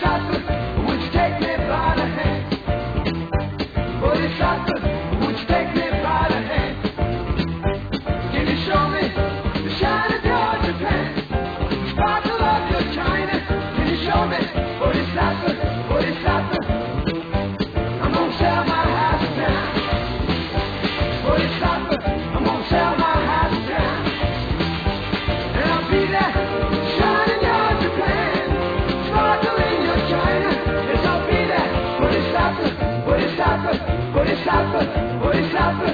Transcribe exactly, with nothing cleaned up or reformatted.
Bodhisattva, would you take me by the hand? Bodhisattva, would you take me by the hand? Can you show me the shine of your Japan? The sparkle of your China? Can you show me? Bodhisattva, Bodhisattva, I'm gonna sell my house down. Bodhisattva, I'm gonna sell my house down. And I'll be there, shine in your Japan, sparkle in your China. Yes, I'll be there. Bodhisattva, Bodhisattva, Bodhisattva, Bodhisattva.